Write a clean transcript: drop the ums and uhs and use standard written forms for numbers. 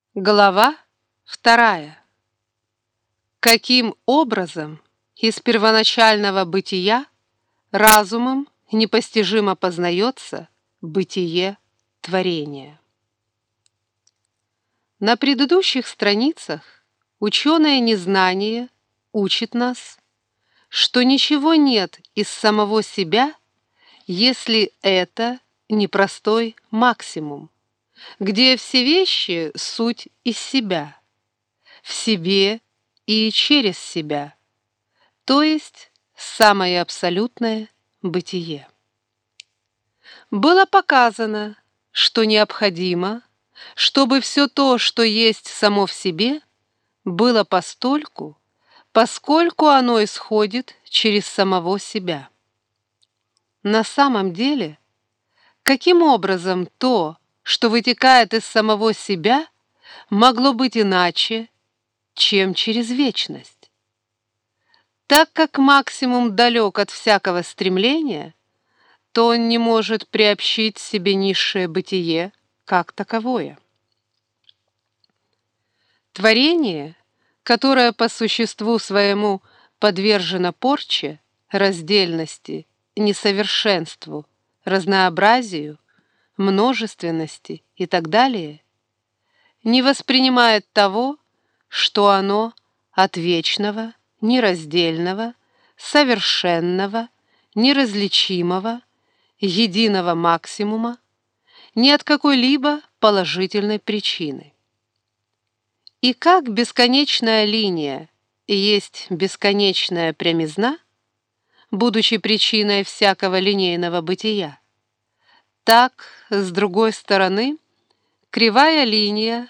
Глава 2. Каким образом из первоначального бытия разумом непостижимо познается бытие творения? На предыдущих страницах ученое незнание учит нас, что ничего нет из самого себя, если это не простой максимум, где все вещи — суть из себя, в себе и через себя, то есть самое абсолютное бытие. Было показано, что необходимо, чтобы все то, что есть само в себе, было постольку, поскольку оно исходит через самого себя. На самом деле, каким образом то, что вытекает из самого себя, могло быть иначе, чем через вечность? Так как максимум далек от всякого стремления, то он не может приобщить себе низшее бытие как таковое. Творение, которое по существу своему подвержено порче, раздельности, несовершенству, разнообразию, множественности и так далее, не воспринимает того, что оно от вечного, нераздельного, совершенного, неразличимого, единого максимума, ни от какой-либо положительной причины. И как бесконечная линия есть бесконечная прямизна, будучи причиной всякого линейного бытия, так, с другой стороны, кривая линия